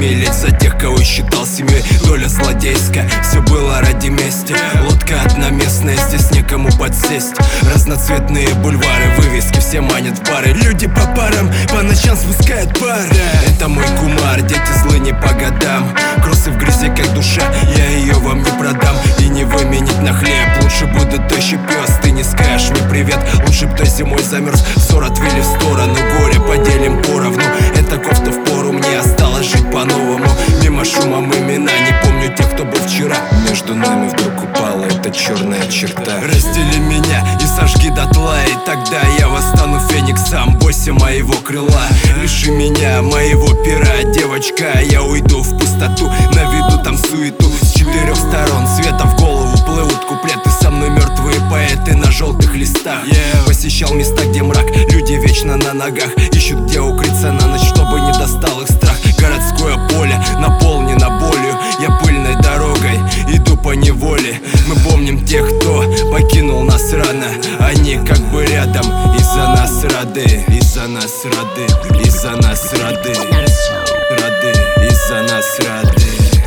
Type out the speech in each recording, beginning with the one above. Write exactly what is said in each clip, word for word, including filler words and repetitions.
умереть за тех, кого считал семьей. Доля злодейская, все было ради мести. Лодка одноместная, здесь некому подсесть. Разноцветные бульвары, вывески все манят в бары. Люди по парам по ночам спускают пар. Это мой кумар, дети злы не по годам. Кроссы в грязи как душа, я ее вам не продам. И не выменить на хлеб, лучше буду тощий пес. Ты не скажешь мне привет, лучше б ты зимой замерз. Ссор отвели в сторону, горе поделим поровну. Эта кофта в пору, мне осталось жить по-новому. Мимо шумом имена, не помню тех, кто был вчера. Между нами вдруг упала эта черная черта. Раздели меня и сожги дотла, и тогда я восстану фениксом, бойся моего крыла. Лиши меня моего пера, девочка, я уйду в пустоту. На виду там суету, с четырех сторон света в голову плывут куплеты. Со мной мертвые поэты на желтых листах. yeah. Посещал места, где мрак, люди вечно на ногах. Ищут, где укрыться на ночь, чтобы не достал их страх. Городское поле наполнено болью, я пыльной дорогой иду по неволе. Мы помним тех, кто покинул нас рано. Они как бы рядом, из-за нас рады. Из-за нас рады, из-за нас рады. Рады, из-за нас рады.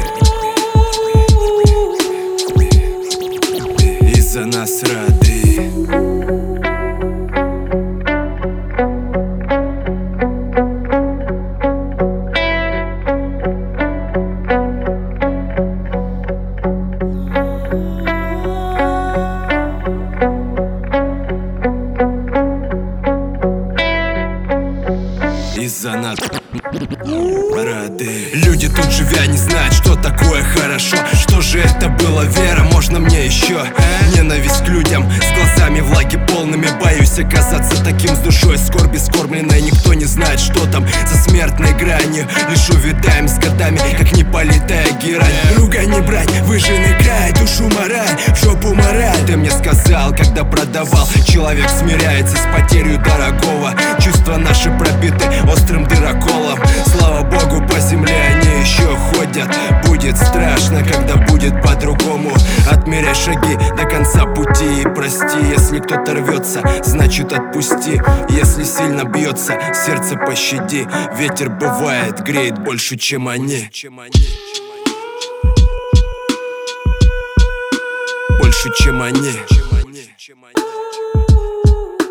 Из-за нас рады. Из-за нас рады. Люди тут живя не знают, что такое хорошо. Что же это было, Вера, можно мне еще? Ненависть к людям, с глазами влаги полными. Боюсь оказаться таким с душой скорби скормленной. Никто не знает, что там за смертной гранью. Лишь увядаем с годами, как неполитая герань. Друга не брать, выжженный край, душу мораль, в жопу мораль. Ты мне сказал, когда продавал, человек смиряется с потерей дорогого. Чувства наши пропиты острым дыроколом. Слава богу, по земле они еще ходят. Будет страшно, когда будет по-другому. Отмеряй шаги до конца пути и прости. Если кто-то рвется, значит отпусти. Если сильно бьется, сердце пощади. Ветер бывает, греет больше, чем они. Больше, чем они.